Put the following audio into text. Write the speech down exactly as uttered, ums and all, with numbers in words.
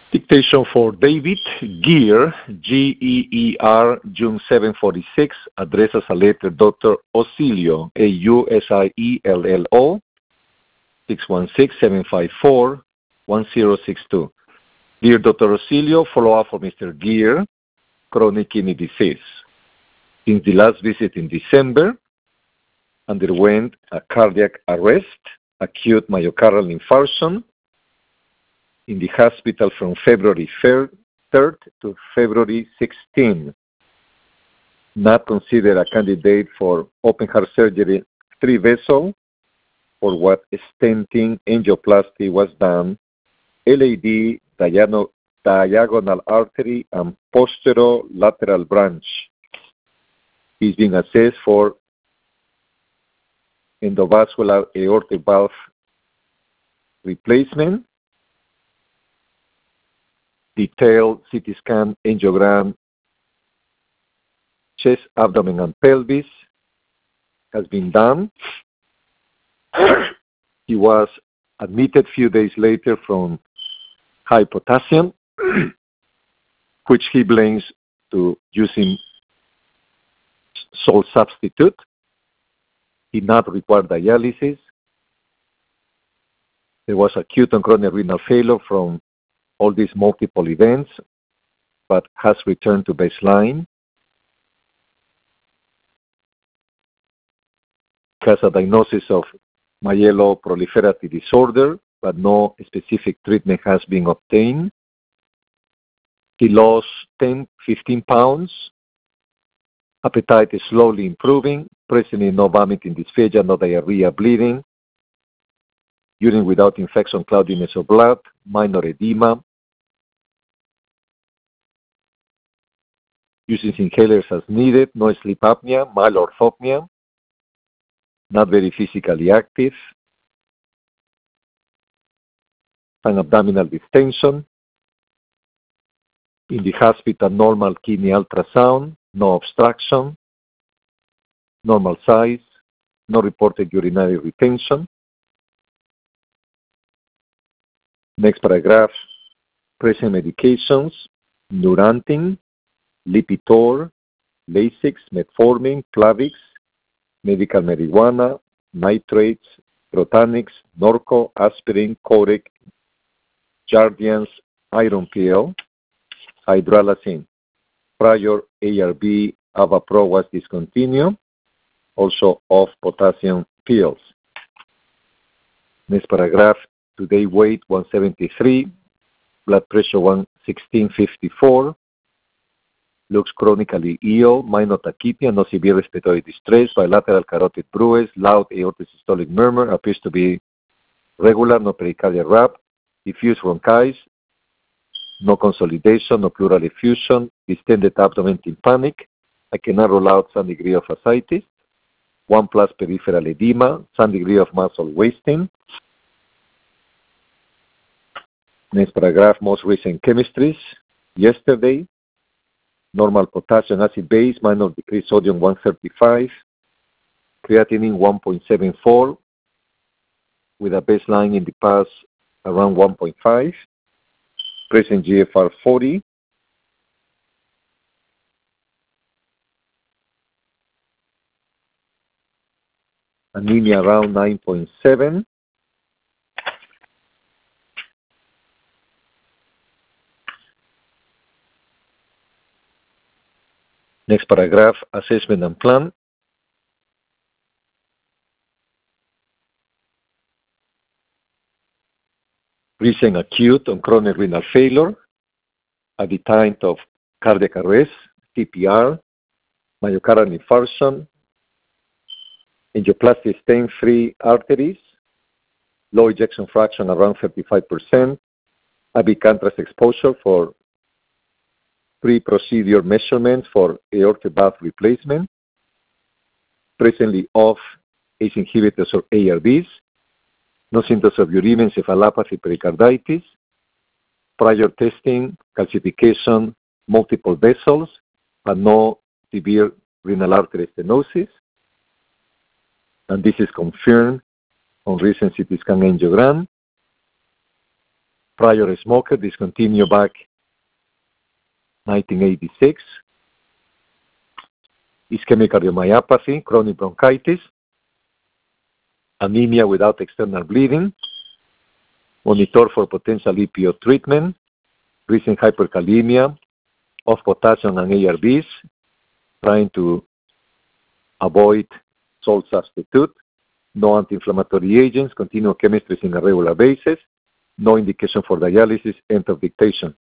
Dictation for David Geer, G E E R, June seventh, forty-six, address as a letter Doctor Ausilio, A U S I E L L O, six one six, seven five four, one zero six two. Dear Doctor Ausilio, follow-up for Mister Geer, chronic kidney disease. Since the last visit in December, underwent a cardiac arrest, acute myocardial infarction, in the hospital from February third to February sixteenth. Not considered a candidate for open heart surgery, three vessel, for what stenting angioplasty was done, L A D, diagonal, diagonal artery, and posterolateral branch. He's being assessed for endovascular aortic valve replacement, detailed C T scan, angiogram, chest, abdomen, and pelvis has been done. He was admitted a few days later from high potassium, which he blames to using salt substitute. He not required dialysis. There was acute and chronic renal failure from all these multiple events, but has returned to baseline. Has a diagnosis of myeloproliferative disorder, but no specific treatment has been obtained. He lost ten, fifteen pounds. Appetite is slowly improving. Presently no vomiting, dysphagia, no diarrhea, bleeding. Urine without infection, cloudiness of blood, minor edema. Uses inhalers as needed, no sleep apnea, mild orthopnea, not very physically active, and abdominal distension. In the hospital, normal kidney ultrasound, no obstruction, normal size, no reported urinary retention. Next paragraph, present medications, Neurontin, Lipitor, Lasix, Metformin, Plavix, medical marijuana, nitrates, Protanix, Norco, aspirin, Corec, Jardiance, iron pill, hydralazine. Prior A R B Avapro was discontinued, also off potassium pills. Next paragraph, today weight one seventy-three, blood pressure one sixteen fifty-four, looks chronically ill, minor tachypnea, no severe respiratory distress, bilateral carotid bruise, loud aortic systolic murmur, appears to be regular, no pericardial rap, diffuse bronchitis, no consolidation, no pleural effusion, distended abdomen, tympanic. I cannot rule out some degree of ascites, one plus peripheral edema, some degree of muscle wasting. Next paragraph, most recent chemistries. Yesterday, normal potassium acid base, minor decreased sodium one thirty-five, creatinine one point seven four, with a baseline in the past around one point five, present G F R forty, anemia around nine point seven, next paragraph, assessment and plan. Recent acute and chronic renal failure at the time of cardiac arrest, C P R, myocardial infarction, angioplasty stent-free arteries, low ejection fraction around thirty-five percent, abicantrase exposure for pre-procedure measurements for aortic valve replacement, presently off A C E inhibitors or A R Bs, no symptoms of uremia, encephalopathy, pericarditis, prior testing, calcification, multiple vessels, but no severe renal artery stenosis. And this is confirmed on recent C T scan angiogram. prior smoker, discontinued back nineteen eighty-six. Ischemic cardiomyopathy, chronic bronchitis, anemia without external bleeding, monitor for potential E P O treatment, recent hyperkalemia, of potassium and A R Bs, trying to avoid salt substitute, no anti-inflammatory agents, continuous chemistries on a regular basis, no indication for dialysis, end of dictation.